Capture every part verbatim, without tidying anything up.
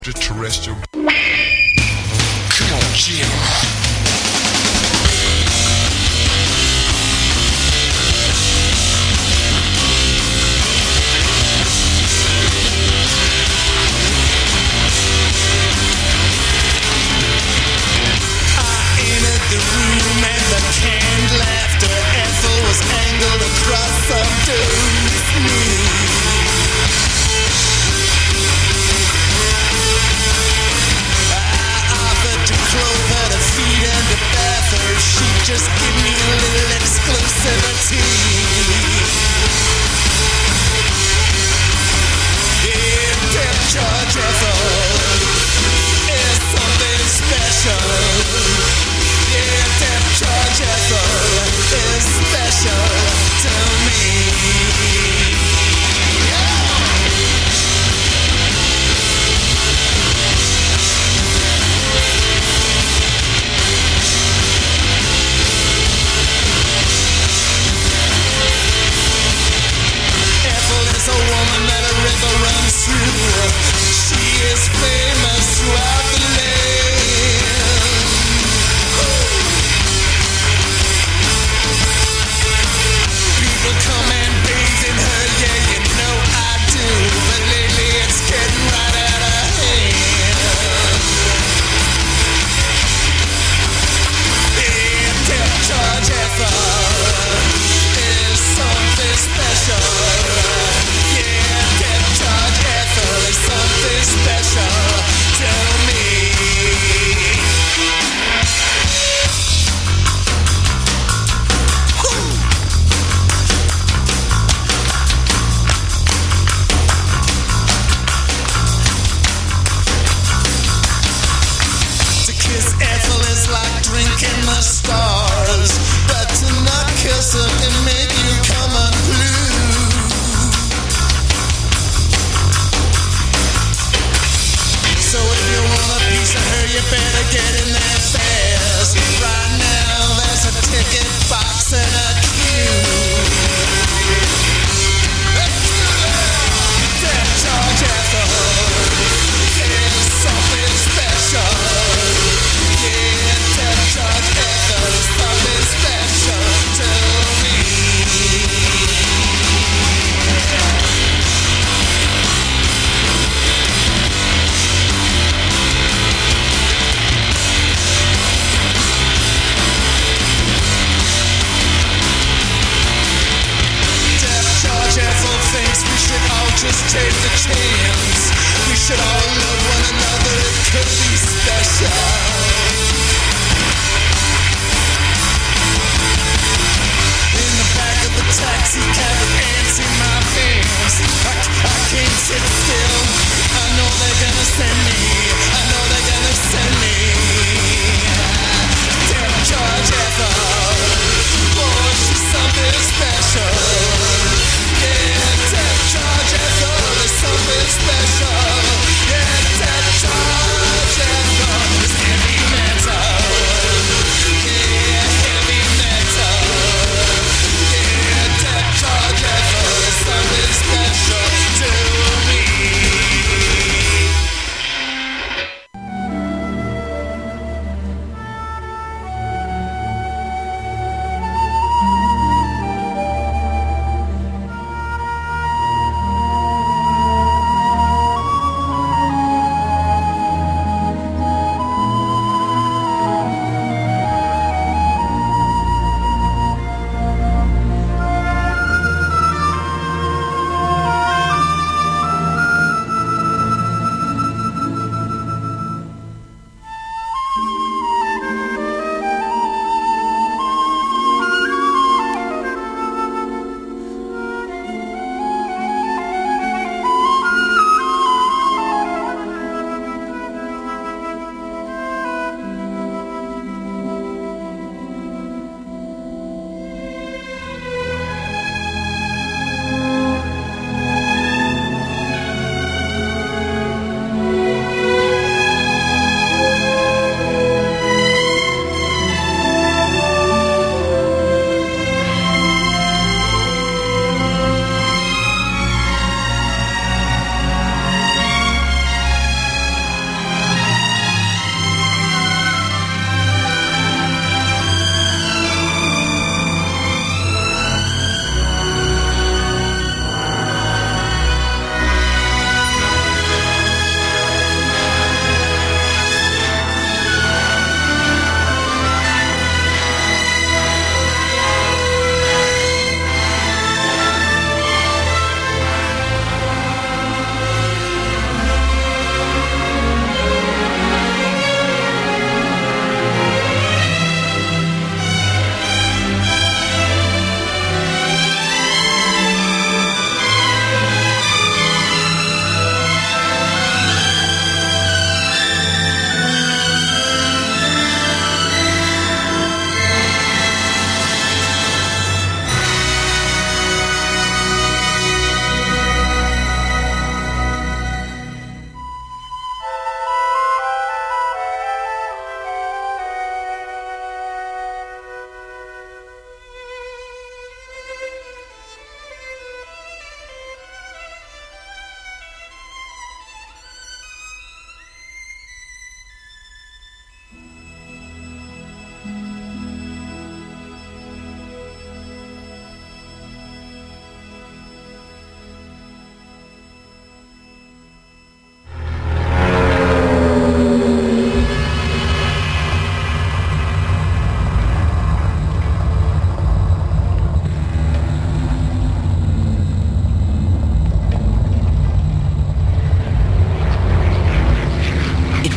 Terrestrial. Come on, Jim. The room and the canned laughter Ethel was angled across some dude's knee. I offered to clothe her, to feed and to bath her. She just give me a little exclusivity. Yeah, damn George Ethel is something special. Yeah, damn George Ethel is special to me. Ethel is a woman that a river runs through. She is famous throughout the land. People come and bathe in her, yeah, you know I do. But lately it's getting right out of hand. Yeah, damn George Ethel is something special. Yeah, damn George Ethel is something special to me. Ethel is like drinking the stars, but to not kiss her can make you come unglued. So if you want a piece of her, you better get in there fast. Right now there's a ticket box and a queue. Damn George Ethel is something special. Yeah, damn George Ethel is something special to me.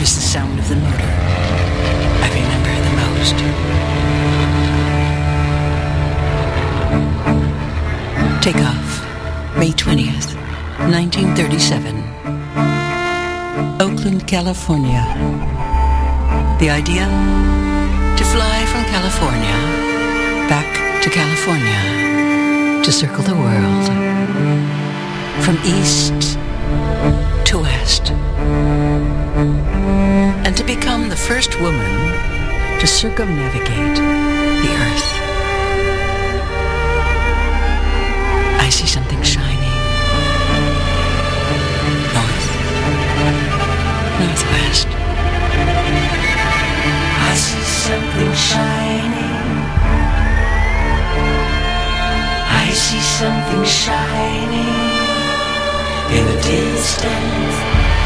is the sound of the motor I remember the most. Take off, May twentieth, nineteen thirty-seven. Oakland, California. The idea? To fly from California back to California to circle the world from east to west, and to become the first woman to circumnavigate the earth. I see something shining north, northwest. I see something shining. I see something shining in the distance.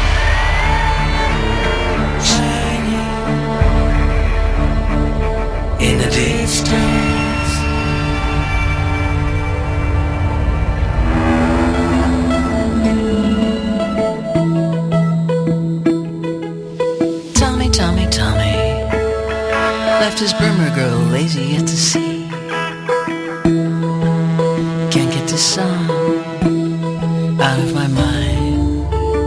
Shining in the distance. Tommy, Tommy, Tommy left his Burma girl lazy at the sea. Can't get the song out of my mind.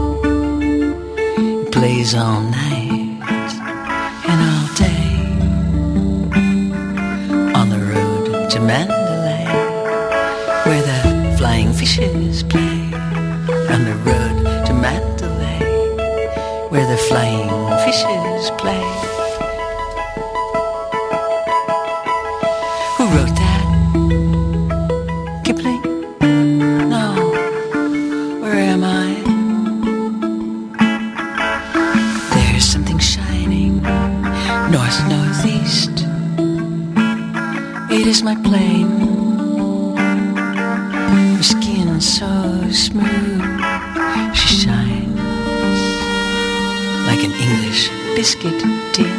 It plays all night and all day on the road to Mandalay, where the flying fishes play. On the road to Mandalay, where the flying fishes play. Who wrote that? Kipling? No. Where am I? There's something shining north, northeast. It is my plane. Her skin so smooth. She shines like an English biscuit tin.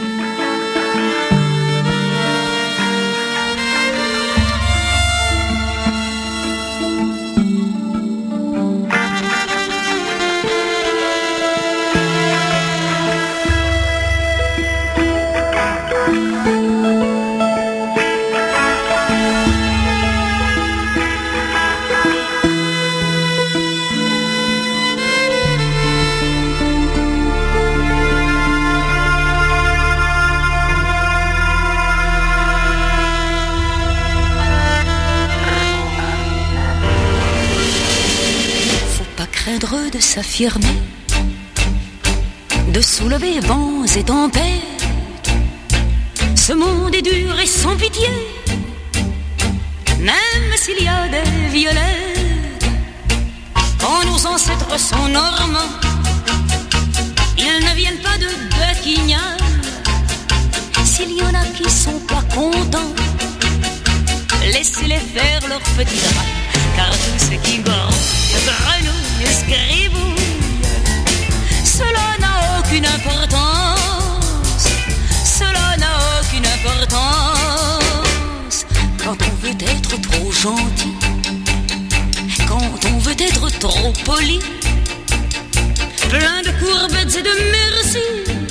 De s'affirmer, de soulever vents et tempêtes. Ce monde est dur et sans pitié, même s'il y a des violettes. Quand nos ancêtres sont normands, ils ne viennent pas de Buckingham. S'il y en a qui sont pas contents, laissez-les faire leur petit drap, car tout ce qui gorge, grenouille, scribouille, cela n'a aucune importance. Cela n'a aucune importance. Quand on veut être trop gentil, quand on veut être trop poli, plein de courbettes et de merci,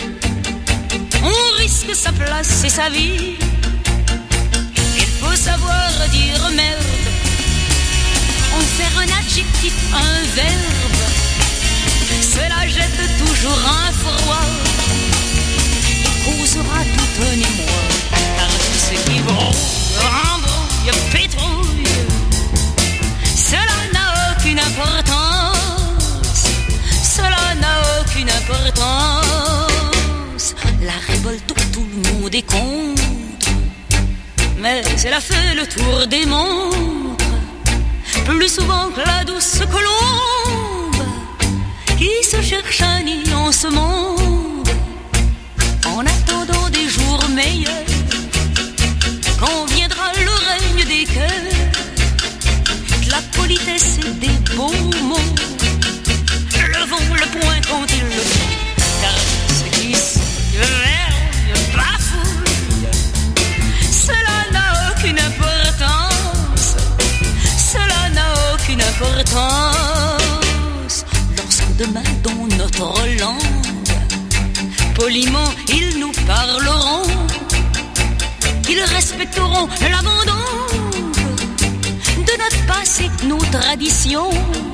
on risque sa place et sa vie. Il faut savoir dire merde, en faire un adjectif, un verbe. Cela jette toujours un froid, causera tout un émoi, car tout ce qui brouille, embrouille, pétrouille, cela n'a aucune importance. Cela n'a aucune importance. La révolte où tout le monde est contre, mais elle a fait le tour des montres, plus souvent que la douce colombe qui se cherche un nid en ce monde. En attendant des jours meilleurs, quand viendra le règne des cœurs, de la politesse et des beaux mots, levons le poing quand il le faut, car ce qui se vergne bafouille, cela n'a aucune importance. Cela n'a aucune importance. Lorsque demain dans notre langue poliment ils nous parleront, ils respecteront l'abandon de notre passé, nos traditions.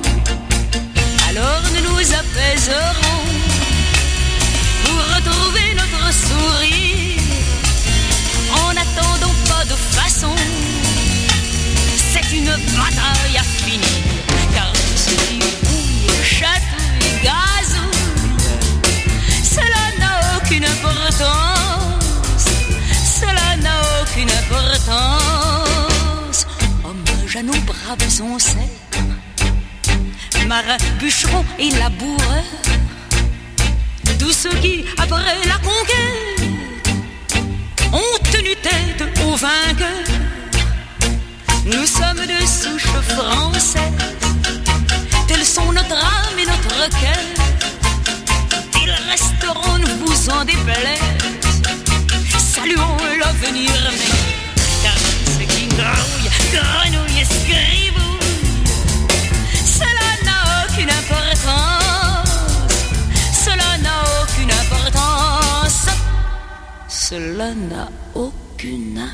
Alors nous nous apaiserons pour retrouver notre sourire, en n'attendant pas de façon. C'est une bataille à finir, car ce qui bouille, chatouille, gazouille, cela n'a aucune importance, cela n'a aucune importance. Hommage à nos braves ancêtres, marins, bûcherons et laboureurs, tous ceux qui, après la conquête, ont tenu tête aux vainqueurs. Nous sommes de souche française, tels sont notre âme et notre cœur. Ils resteront, ne vous en déplaise, saluons l'avenir meilleur, car ce qui grouille, grenouille et scribouille, cela n'a aucune importance, cela n'a aucune importance, cela n'a aucune importance.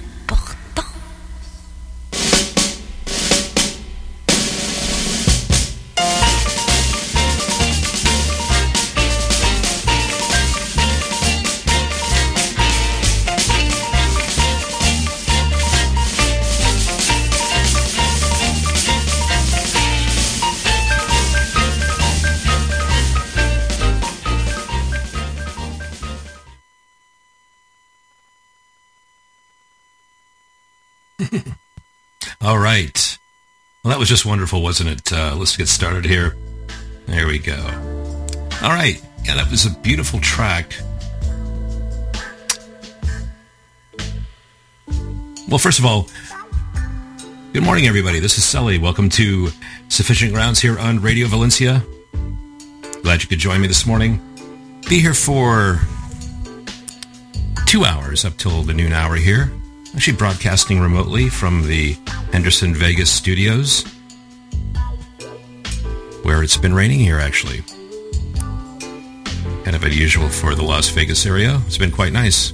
All right. Well, that was just wonderful, wasn't it? Uh, let's get started here. There we go. All right. Yeah, that was a beautiful track. Well, first of all, good morning, everybody. This is Sully. Welcome to Sufficient Grounds here on Radio Valencia. Glad you could join me this morning. Be here for two hours up till the noon hour here. Actually broadcasting remotely from the Henderson Vegas studios, where it's been raining here, actually. Kind of unusual for the Las Vegas area. It's been quite nice.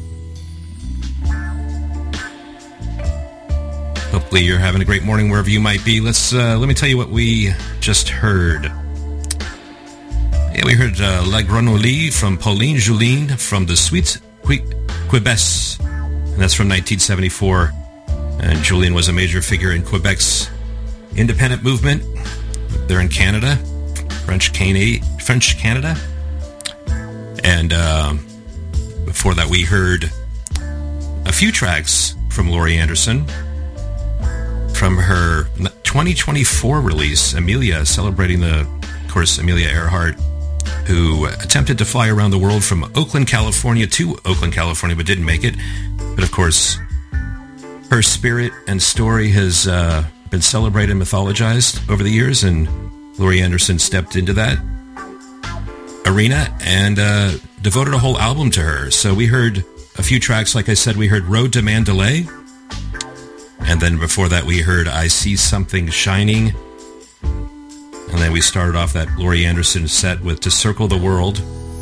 Hopefully you're having a great morning wherever you might be. Let's uh, let me tell you what we just heard. Yeah, we heard uh, La Grenouille from Pauline Julien from the Suite Québécoise. And that's from nineteen seventy-four. And Julien was a major figure in Quebec's independent movement. They're in Canada, French Canada, French Canada. And uh, before that, we heard a few tracks from Laurie Anderson from her twenty twenty-four release, Amelia, celebrating the, of course, Amelia Earhart, who attempted to fly around the world from Oakland, California to Oakland, California, but didn't make it. But of course, her spirit and story has uh, been celebrated and mythologized over the years, and Laurie Anderson stepped into that arena and uh, devoted a whole album to her. So we heard a few tracks. Like I said, we heard Road to Mandalay, and then before that we heard I See Something Shining, and then we started off that Laurie Anderson set with To Circle the World.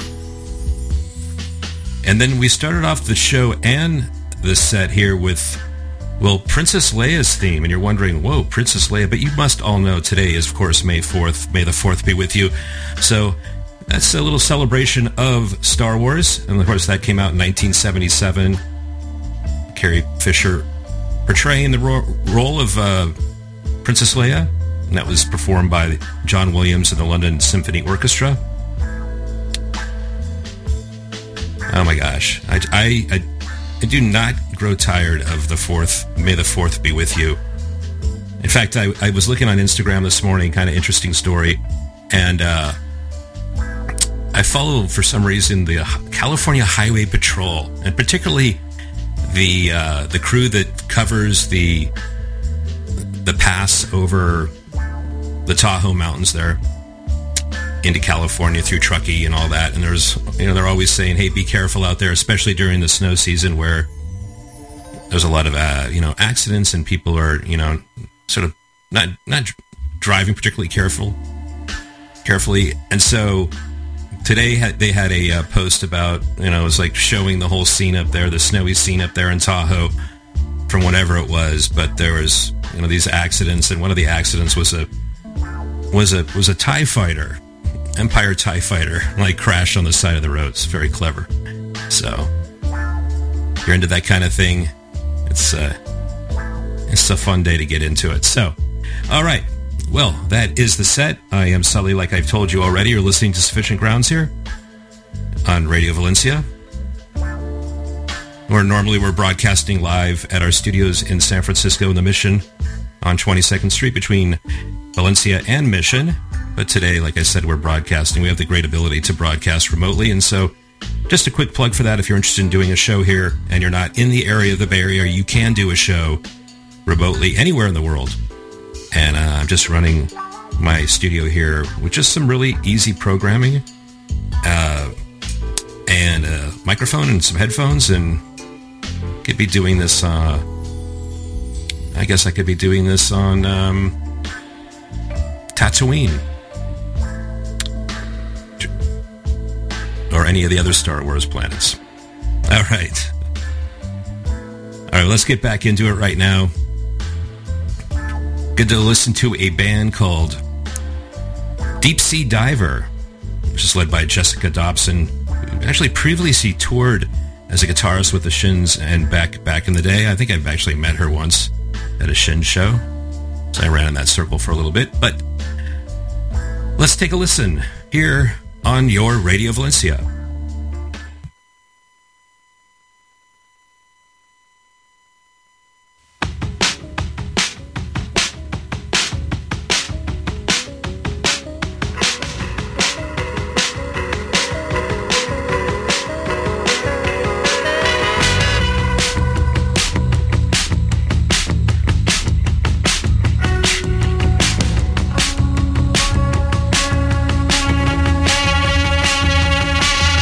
And then we started off the show and the set here with, well, Princess Leia's theme. And you're wondering, whoa, Princess Leia. But you must all know today is, of course, May fourth. May the fourth be with you. So that's a little celebration of Star Wars. And, of course, that came out in nineteen seventy-seven. Carrie Fisher portraying the ro- role of uh, Princess Leia. And that was performed by John Williams and the London Symphony Orchestra. Oh, my gosh. I... I, I I do not grow tired of the fourth. May the fourth be with you. In fact, I, I was looking on Instagram this morning, kind of interesting story, and uh, I follow, for some reason, the California Highway Patrol, and particularly the uh, the crew that covers the the pass over the Tahoe Mountains there into California through Truckee and all that. And there's, you know, they're always saying, hey, be careful out there, especially during the snow season where there's a lot of, uh, you know, accidents and people are, you know, sort of not, not driving particularly careful, carefully. And so today they had a uh, post about, you know, it was like showing the whole scene up there, the snowy scene up there in Tahoe from whatever it was. But there was, you know, these accidents, and one of the accidents was a was a was a TIE fighter, Empire TIE fighter, like crashed on the side of the road. It's very clever. So if you're into that kind of thing, it's uh, it's a fun day to get into it. So, all right. Well, that is the set. I am Sully, like I've told you already. You're listening to Sufficient Grounds here on Radio Valencia. Where normally we're broadcasting live at our studios in San Francisco in the Mission on twenty-second Street between Valencia and Mission. But today, like I said, we're broadcasting. We have the great ability to broadcast remotely. And so just a quick plug for that. If you're interested in doing a show here and you're not in the area of the Bay Area, you can do a show remotely anywhere in the world. And uh, I'm just running my studio here with just some really easy programming uh, and a microphone and some headphones, and could be doing this, uh, I guess I could be doing this on um, Tatooine or any of the other Star Wars planets. All right. All right, let's get back into it right now. Good to listen to a band called Deep Sea Diver, which is led by Jessica Dobson, who actually previously toured as a guitarist with the Shins, and back back in the day, I think I've actually met her once at a Shins show. So I ran in that circle for a little bit, but let's take a listen here on your Radio Valencia. Thank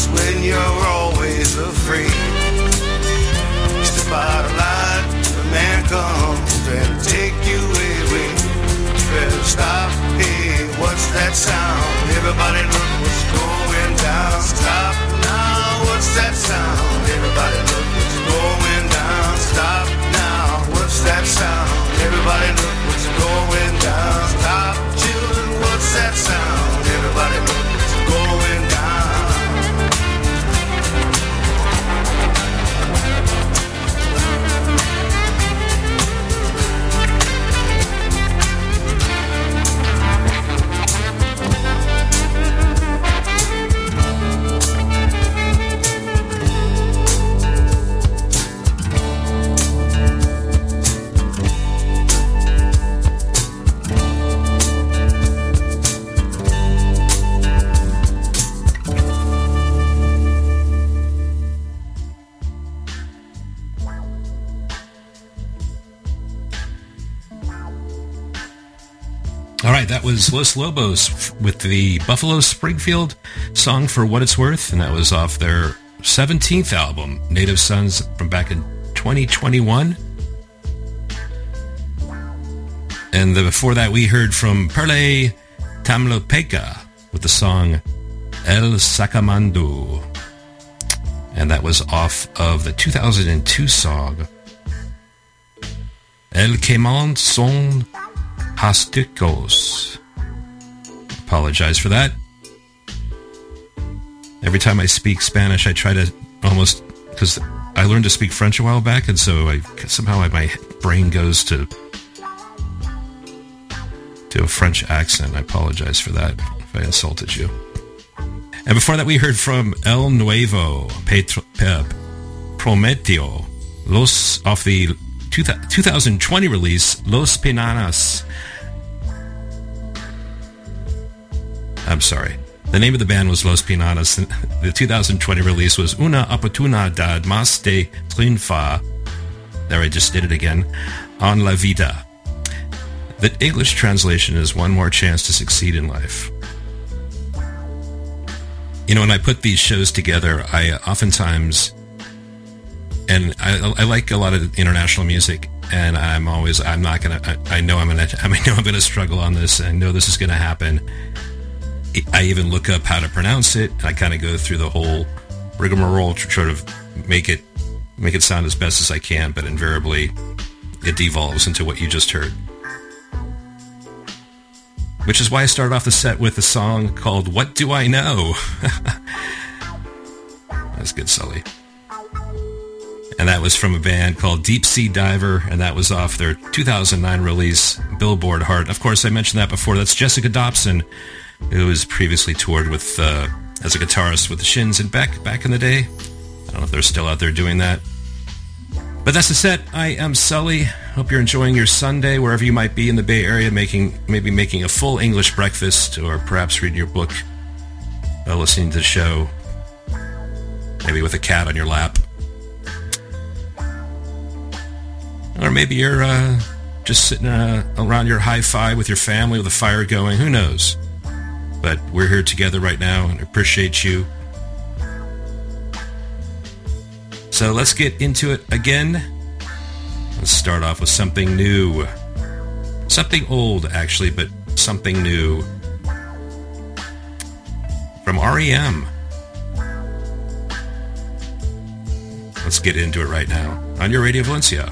moments when you're always afraid. Step out of line, the man comes and take you away. Better stop, hey, what's that sound? Everybody look what's going down. Stop now, what's that sound? Everybody look what's going down. Stop now, what's that sound? Everybody look what's going down. Stop, children, what's that sound? Everybody look what's going down. All right, that was Los Lobos with the Buffalo Springfield song For What It's Worth, and that was off their seventeenth album, Native Sons, from back in twenty twenty-one. And the, before that, we heard from Perle Tamlopeca with the song El Sacamando. And that was off of the two thousand two song El Queman Son Hasticos. Apologize for that. Every time I speak Spanish, I try to almost, because I learned to speak French a while back, and so I somehow I, my brain goes to to a French accent. I apologize for that if I insulted you. And before that, we heard from El Nuevo Petro, Pe, Prometeo, Los, off the two thousand twenty release, Los Pinanas. I'm sorry. The name of the band was Los Pinanas. The two thousand twenty release was Una Oportunidad Más de Triunfar. There, I just did it again. En la Vida. The English translation is One More Chance to Succeed in Life. You know, when I put these shows together, I oftentimes, and I, I like a lot of international music, and I'm always, I'm not gonna, I, I know I'm gonna, I know I'm gonna struggle on this, and I know this is gonna happen. I even look up how to pronounce it, and I kind of go through the whole rigmarole to try to make it, make it sound as best as I can, but invariably, it devolves into what you just heard. Which is why I started off the set with a song called What Do I Know? That's good, Sully. And that was from a band called Deep Sea Diver, and that was off their two thousand nine release, Billboard Heart. Of course, I mentioned that before. That's Jessica Dobson, who was previously toured with uh, as a guitarist with the Shins and Beck back in the day. I don't know if they're still out there doing that. But that's the set. I am Sully. Hope you're enjoying your Sunday wherever you might be in the Bay Area, making maybe making a full English breakfast, or perhaps reading your book, uh, listening to the show, maybe with a cat on your lap. Or maybe you're uh, just sitting uh, around your hi-fi with your family with a fire going. Who knows? But we're here together right now, and I appreciate you. So let's get into it again. Let's start off with something new. Something old, actually, but something new. From R E M. Let's get into it right now on your Radio Valencia.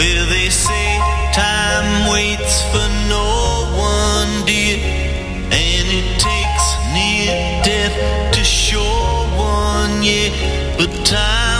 Well, they say time waits for no one, dear, and it takes near death to show one, yeah, but time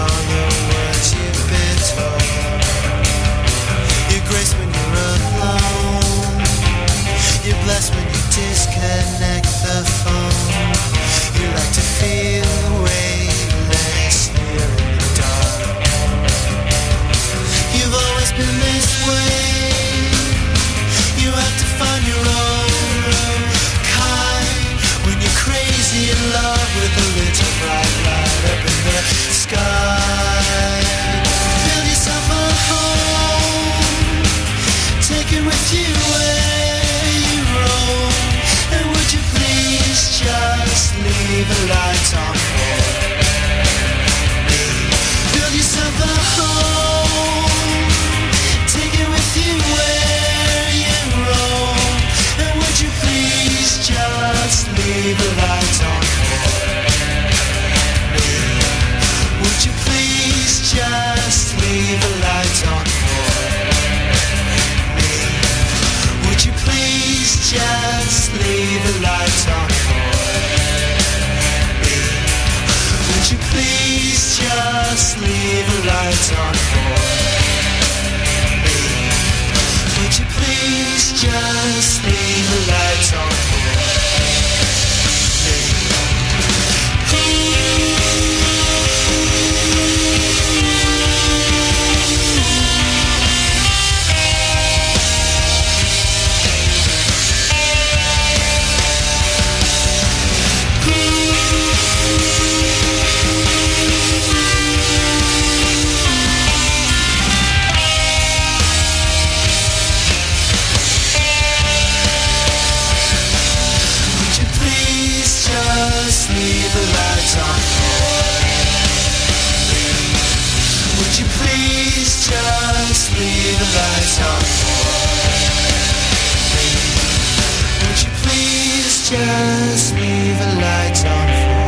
Grace when you're alone. taking with you where you roam. And would you please just leave the lights on for me? Build yourself a home, take it with you where you roam. And would you please just leave the lights on for me? Would you please just leave the lights on for me? Would you please just leave the lights on for me? Would you please just leave the lights on for me? Would you please just leave the lights on for me? Just leave the lights on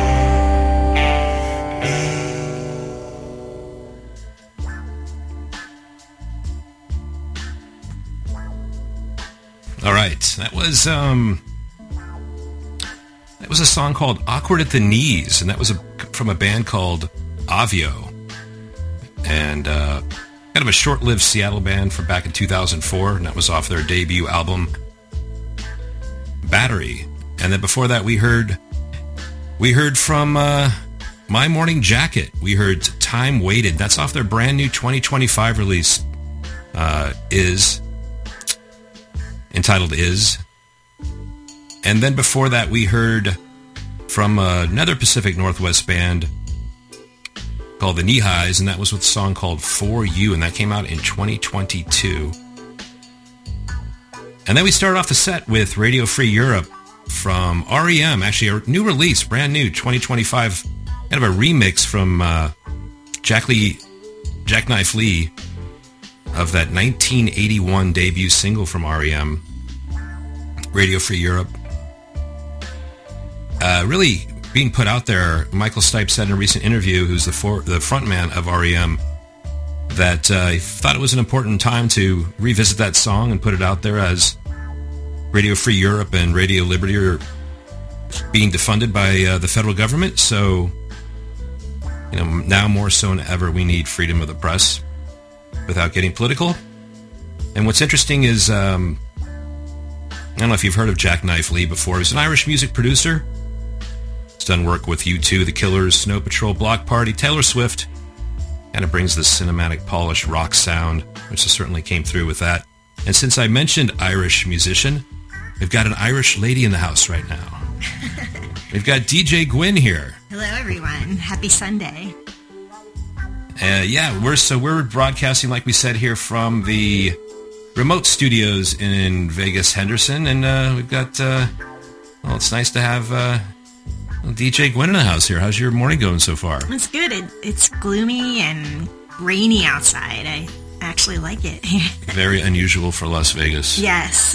for me. All right, that was um, that was a song called "Awkward at the Knees," and that was a, from a band called Avio, and uh, kind of a short-lived Seattle band from back in two thousand four, and that was off their debut album, Battery. And then before that, we heard we heard from uh, My Morning Jacket. We heard Time Waited. That's off their brand new twenty twenty-five release, uh, Is, entitled Is. And then before that, we heard from uh, another Pacific Northwest band called the Knee Highs, and that was with a song called For You, and that came out in twenty twenty-two. And then we started off the set with Radio Free Europe from R E M, actually a new release, brand new, twenty twenty-five, kind of a remix from uh, Jack Lee, Jackknife Lee of that nineteen eighty-one debut single from R E M, Radio Free Europe. Uh, really being put out there. Michael Stipe said in a recent interview, who's the for, the frontman of R E M, that uh, he thought it was an important time to revisit that song and put it out there, as Radio Free Europe and Radio Liberty are being defunded by uh, the federal government. So, you know, now more so than ever, we need freedom of the press without getting political. And what's interesting is, um, I don't know if you've heard of Jackknife Lee before. He's an Irish music producer. He's done work with U two, The Killers, Snow Patrol, Block Party, Taylor Swift. Kind of brings this cinematic, polished rock sound, which certainly came through with that. And since I mentioned Irish musician, we've got an Irish lady in the house right now. We've got D J Gwyn here. Hello, everyone. Happy Sunday. Uh, yeah, we're so we're broadcasting, like we said, here from the remote studios in Vegas, Henderson, and uh, we've got. Uh, well, it's nice to have uh, D J Gwyn in the house here. How's your morning going so far? It's good. It, it's gloomy and rainy outside. I actually like it. Very unusual for Las Vegas. Yes.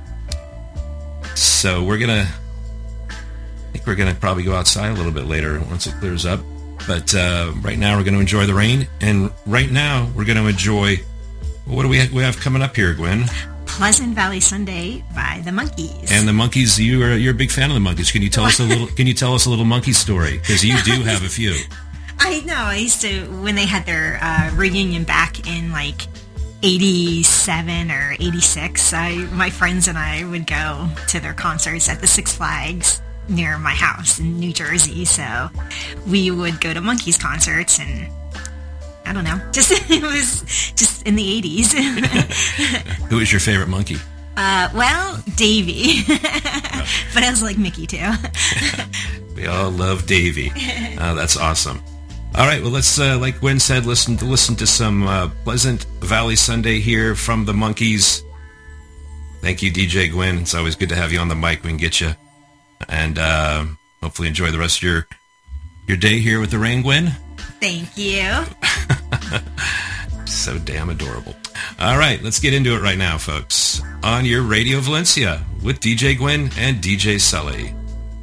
So we're gonna. I think we're gonna probably go outside a little bit later once it clears up. But uh, right now we're going to enjoy the rain, and right now we're going to enjoy. What do we have, we have coming up here, Gwyn? Pleasant Valley Sunday by the Monkees. And the Monkees, you are you're a big fan of the Monkees. Can you tell us a little? Can you tell us a little monkey story? Because you do have a few. I know. I used to, when they had their uh, reunion back in like eighty-seven or eighty-six. I my friends and I would go to their concerts at the Six Flags near my house in New Jersey, so we would go to Monkees concerts, and I don't know, just it was just in the eighties. Who is your favorite monkey? Uh, well, Davy, but I was like Mickey too. We all love Davy. Uh, that's awesome. All right, well, let's, uh, like Gwen said, listen to listen to some uh, Pleasant Valley Sunday here from the Monkees. Thank you, D J Gwen. It's always good to have you on the mic. We can get you. And uh, hopefully enjoy the rest of your your day here with the rain, Gwen. Thank you. So damn adorable. All right, let's get into it right now, folks. On your Radio Valencia with D J Gwen and D J Sully.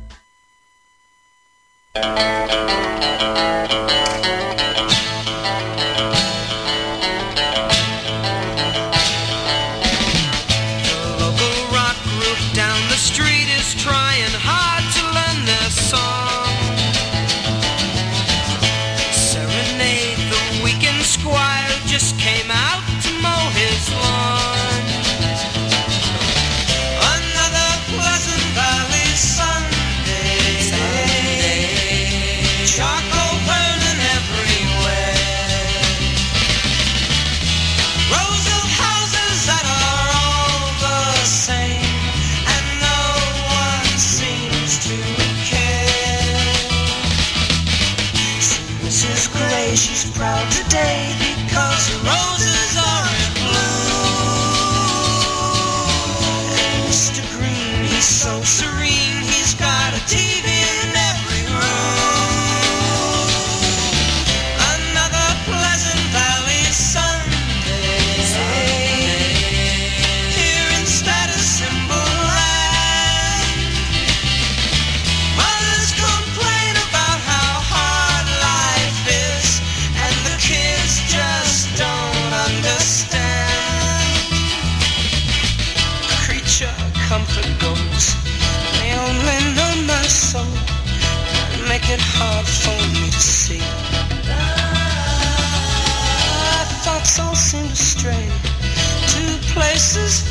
She's proud today because the roses are in bloom. And Mister Green, he's so serene, he's got a T V in every room. Another Pleasant Valley Sunday, Sunday. Here in Status Symbol Land. Mothers complain about how hard life is, and the kids just don't understand. Creature comfort goes, they only know my soul and make it hard for me to see. Our thoughts all seem to stray to places